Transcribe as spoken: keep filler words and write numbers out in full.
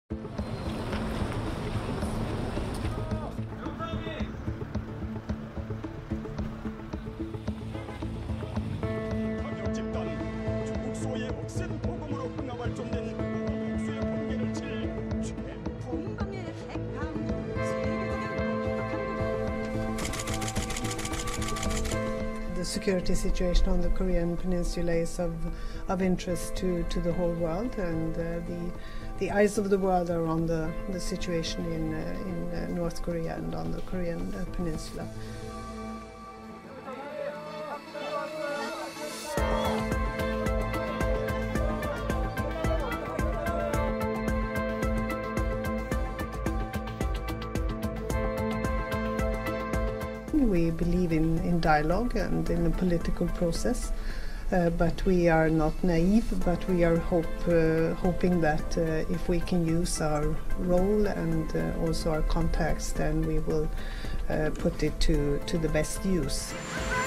The security situation on the Korean peninsula is of, of interest to, to the whole world, and uh, the, the eyes of the world are on the, the situation in, uh, in uh, North Korea and on the Korean uh, peninsula. We believe in, in dialogue and in a political process, uh, but we are not naive, but we are hope, uh, hoping that uh, if we can use our role and uh, also our contacts, then we will uh, put it to, to the best use.